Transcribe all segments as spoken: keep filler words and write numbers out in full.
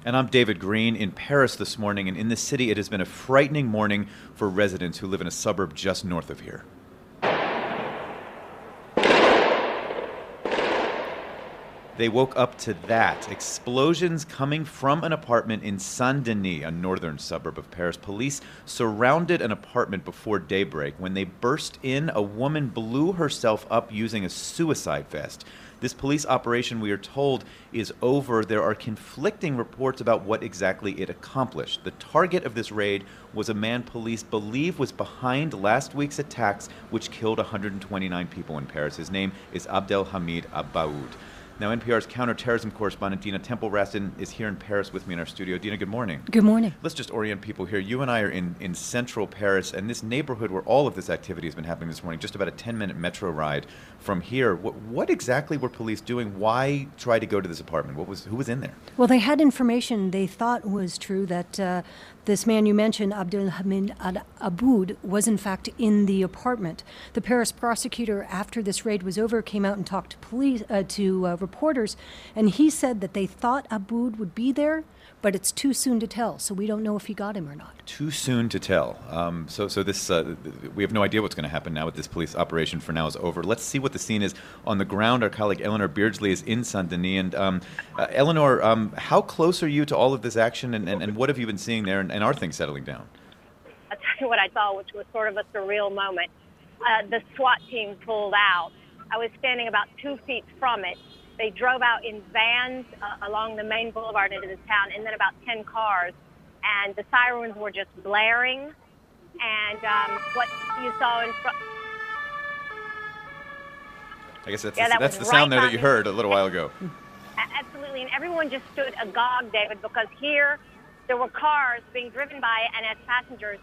And I'm David Green in Paris this morning, and in this city it has been a frightening morning for residents who live in a suburb just north of here. They woke up to that. Explosions coming from an apartment in Saint-Denis, a northern suburb of Paris. Police surrounded an apartment before daybreak. When they burst in, a woman blew herself up using a suicide vest. This police operation, we are told, is over. There are conflicting reports about what exactly it accomplished. The target of this raid was a man police believe was behind last week's attacks, which killed one hundred twenty-nine people in Paris. His name is Abdelhamid Abaoud. Now, N P R's counterterrorism correspondent Dina Temple-Raston is here in Paris with me in our studio. Dina, good morning. Good morning. Let's just orient people here. You and I are in, in central Paris, and this neighborhood where all of this activity has been happening this morning, just about a ten-minute metro ride from here. What, what exactly were police doing? Why try to go to this apartment? What was Who was in there? Well, they had information they thought was true that uh, this man you mentioned, Abdelhamid Abaoud, was in fact in the apartment. The Paris prosecutor, after this raid was over, came out and talked to police, uh, to uh, reporters, and he said that they thought Abaoud would be there, but it's too soon to tell, so we don't know if he got him or not. Too soon to tell. Um, so so this uh, we have no idea what's going to happen now with this police operation. For now is over. Let's see what the scene is on the ground. Our colleague Eleanor Beardsley is in Saint-Denis. And um, uh, Eleanor, um, how close are you to all of this action, and, and, and what have you been seeing there, and, and are things settling down? I'll tell you what I saw, which was sort of a surreal moment. Uh, the SWAT team pulled out. I was standing about two feet from it. They drove out in vans uh, along the main boulevard into this town, and then about ten cars. And the sirens were just blaring. And um, what you saw in front... I guess that's, yeah, the, that that's the right sound there that you me. heard a little while ago. Absolutely, and everyone just stood agog, David, because here there were cars being driven by, and as passengers,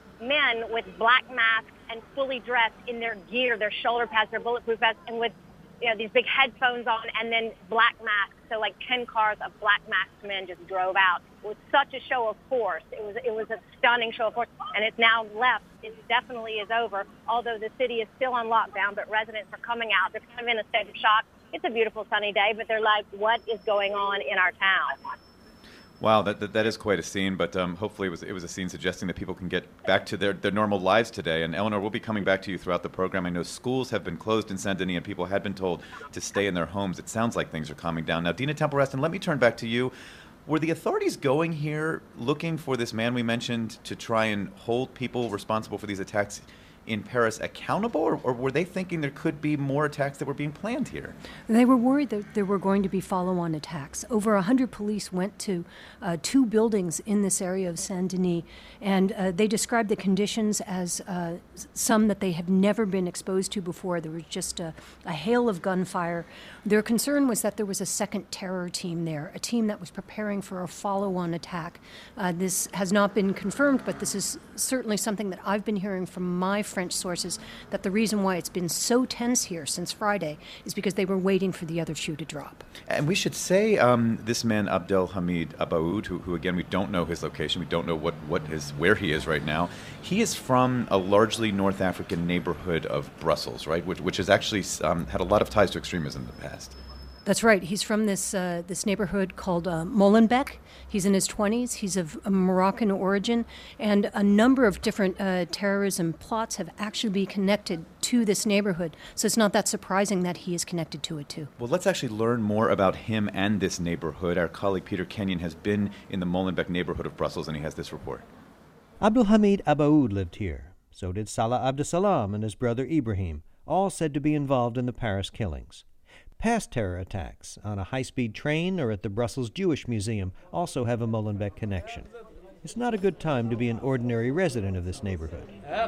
men with black masks and fully dressed in their gear, their shoulder pads, their bulletproof vests, and with you know, these big headphones on, and then black masks. So like ten cars of black masked men just drove out. It was such a show of force. It was it was a stunning show of force, and it's now left. It definitely is over, although the city is still on lockdown, but residents are coming out. They're kind of in a state of shock. It's a beautiful sunny day, but they're like, what is going on in our town? Wow, that, that that is quite a scene, but um, hopefully it was it was a scene suggesting that people can get back to their, their normal lives today. And Eleanor, we'll be coming back to you throughout the program. I know schools have been closed in Saint-Denis, and people had been told to stay in their homes. It sounds like things are calming down. Now, Dina Temple-Raston, let me turn back to you. Were the authorities going here looking for this man we mentioned to try and hold people responsible for these attacks in Paris accountable, or, or were they thinking there could be more attacks that were being planned here? They were worried that there were going to be follow-on attacks. Over one hundred police went to uh, two buildings in this area of Saint-Denis, and uh, they described the conditions as uh, some that they have never been exposed to before. There was just a, a hail of gunfire. Their concern was that there was a second terror team there, a team that was preparing for a follow-on attack. Uh, this has not been confirmed, but this is certainly something that I've been hearing from my French sources, that the reason why it's been so tense here since Friday is because they were waiting for the other shoe to drop. And we should say um, this man, Abdelhamid Abaoud, who, who again, we don't know his location, we don't know what, what his, where he is right now. He is from a largely North African neighborhood of Brussels, right, which, which has actually um, had a lot of ties to extremism in the past. That's right. He's from this uh, this neighborhood called uh, Molenbeek. He's in his twenties. He's of a Moroccan origin, and a number of different uh, terrorism plots have actually been connected to this neighborhood. So it's not that surprising that he is connected to it too. Well, let's actually learn more about him and this neighborhood. Our colleague Peter Kenyon has been in the Molenbeek neighborhood of Brussels, and he has this report. Abdelhamid Abaoud lived here. So did Salah Abdeslam and his brother Ibrahim, all said to be involved in the Paris killings. Past terror attacks on a high-speed train or at the Brussels Jewish Museum also have a Molenbeek connection. It's not a good time to be an ordinary resident of this neighborhood.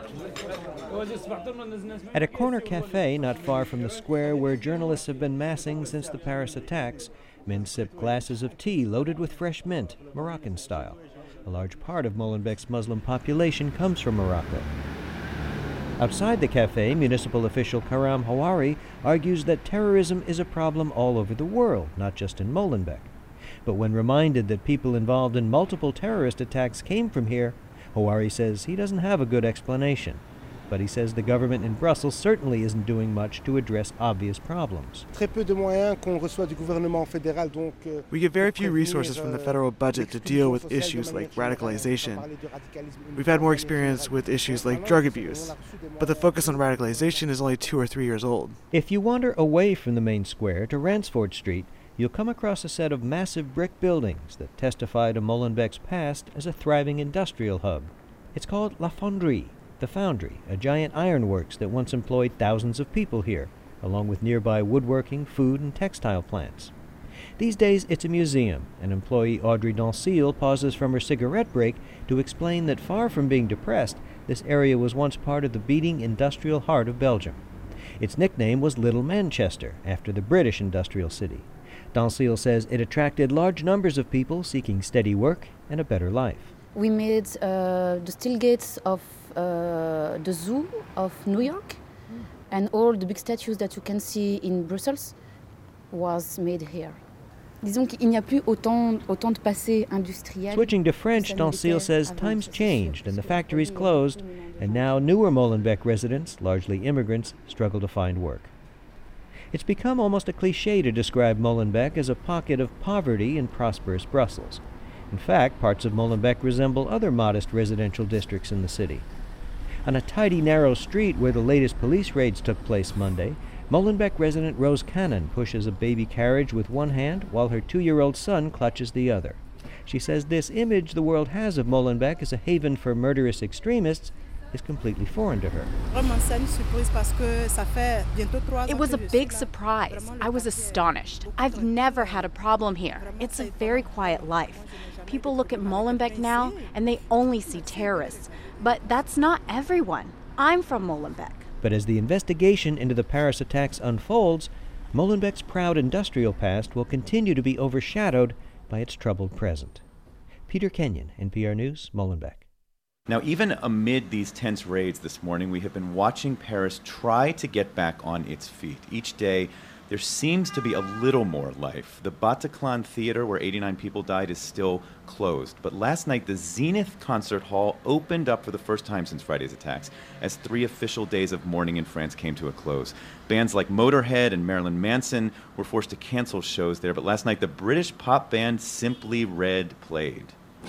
At a corner cafe not far from the square where journalists have been massing since the Paris attacks, men sip glasses of tea loaded with fresh mint, Moroccan style. A large part of Molenbeek's Muslim population comes from Morocco. Outside the cafe, municipal official Karam Hawari argues that terrorism is a problem all over the world, not just in Molenbeek. But when reminded that people involved in multiple terrorist attacks came from here, Hawari says he doesn't have a good explanation. but he says the government in Brussels certainly isn't doing much to address obvious problems. We get very few resources from the federal budget to deal with issues like radicalization. We've had more experience with issues like drug abuse, but the focus on radicalization is only two or three years old. If you wander away from the main square to Ransford Street, you'll come across a set of massive brick buildings that testify to Molenbeek's past as a thriving industrial hub. It's called La Fonderie, the foundry, a giant ironworks that once employed thousands of people here, along with nearby woodworking, food, and textile plants. These days, it's a museum, and employee Audrey Dancil pauses from her cigarette break to explain that far from being depressed, this area was once part of the beating industrial heart of Belgium. Its nickname was Little Manchester, after the British industrial city. Dancil says it attracted large numbers of people seeking steady work and a better life. We made uh, the steel gates of uh, the zoo of New York, and all the big statues that you can see in Brussels was made here. Disons qu'il n'y a plus autant, autant de passé industriel. Switching to French, Dancil says times changed and the factories closed, and now newer Molenbeek residents, largely immigrants, struggle to find work. It's become almost a cliché to describe Molenbeek as a pocket of poverty in prosperous Brussels. In fact, parts of Molenbeek resemble other modest residential districts in the city. On a tidy, narrow street where the latest police raids took place Monday, Molenbeek resident Rose Cannon pushes a baby carriage with one hand while her two-year-old son clutches the other. She says this image the world has of Molenbeek as a haven for murderous extremists is completely foreign to her. It was a big surprise. I was astonished. I've never had a problem here. It's a very quiet life. People look at Molenbeek now and they only see terrorists. But that's not everyone. I'm from Molenbeek. But as the investigation into the Paris attacks unfolds, Molenbeek's proud industrial past will continue to be overshadowed by its troubled present. Peter Kenyon, N P R News, Molenbeek. Now, even amid these tense raids this morning, we have been watching Paris try to get back on its feet. Each day, there seems to be a little more life. The Bataclan Theater, where eighty-nine people died, is still closed. But last night, the Zenith Concert Hall opened up for the first time since Friday's attacks, as three official days of mourning in France came to a close. Bands like Motorhead and Marilyn Manson were forced to cancel shows there, but last night, the British pop band Simply Red played.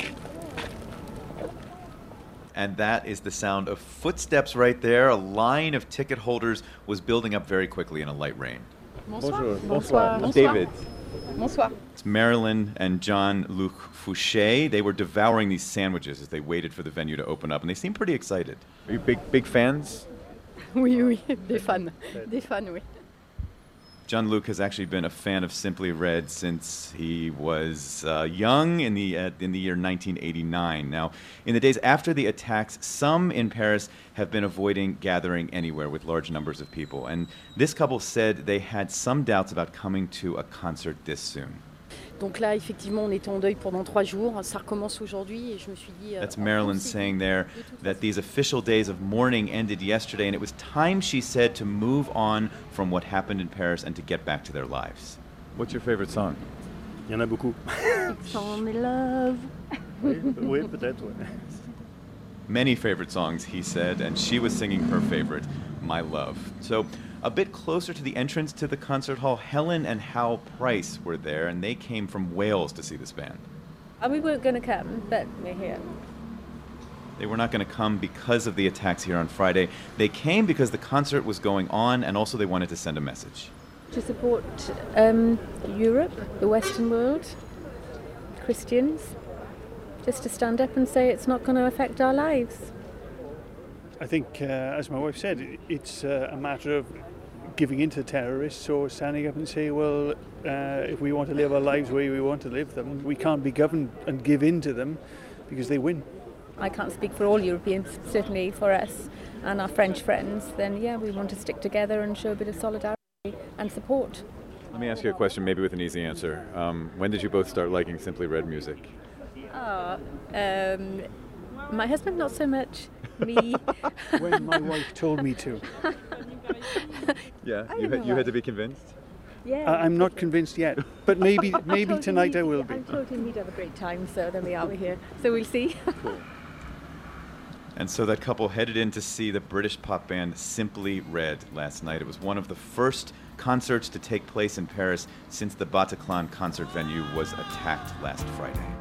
And that is the sound of footsteps right there. A line of ticket holders was building up very quickly in a light rain. Bonjour. Bonsoir. Bonsoir. David. Bonsoir. It's Marilyn and Jean-Luc Fouché. They were devouring these sandwiches as they waited for the venue to open up, and they seemed pretty excited. Are you big, big fans? Oui, oui, des fans. Des fans, oui. Jean-Luc has actually been a fan of Simply Red since he was uh, young in the uh, in the year nineteen eighty-nine. Now, in the days after the attacks, some in Paris have been avoiding gathering anywhere with large numbers of people. And this couple said they had some doubts about coming to a concert this soon. Donc là, effectivement, on était en deuil pendant trois jours. Ça recommence aujourd'hui et je me suis dit... That's Marilyn saying there that these official days of mourning ended yesterday, and it was time, she said, to move on from what happened in Paris and to get back to their lives. What's your favorite song? Il y en a beaucoup. Fall in love. Oui, oui, peut-être, oui. Many favorite songs, he said, and she was singing her favorite, My Love. So, a bit closer to the entrance to the concert hall, Helen and Hal Price were there, and they came from Wales to see this band. And we weren't going to come, but we're here. They were not going to come because of the attacks here on Friday. They came because the concert was going on, and also they wanted to send a message. To support um, Europe, the Western world, Christians, just to stand up and say it's not going to affect our lives. I think, uh, as my wife said, it's uh, a matter of giving in to terrorists or standing up and say, well, uh, if we want to live our lives the way we want to live them, we can't be governed and give in to them because they win. I can't speak for all Europeans, certainly for us and our French friends. Then, yeah, we want to stick together and show a bit of solidarity and support. Let me ask you a question, maybe with an easy answer. Um, when did you both start liking Simply Red music? Oh, um, my husband not so much. Me. When my wife told me to. Yeah, you had, you had to be convinced? Yeah. Uh, I'm not convinced yet, but maybe maybe tonight I will be. I told him he'd have a great time, so there we are, we're here. So we'll see. Cool. And so that couple headed in to see the British pop band Simply Red last night. It was one of the first concerts to take place in Paris since the Bataclan concert venue was attacked last Friday.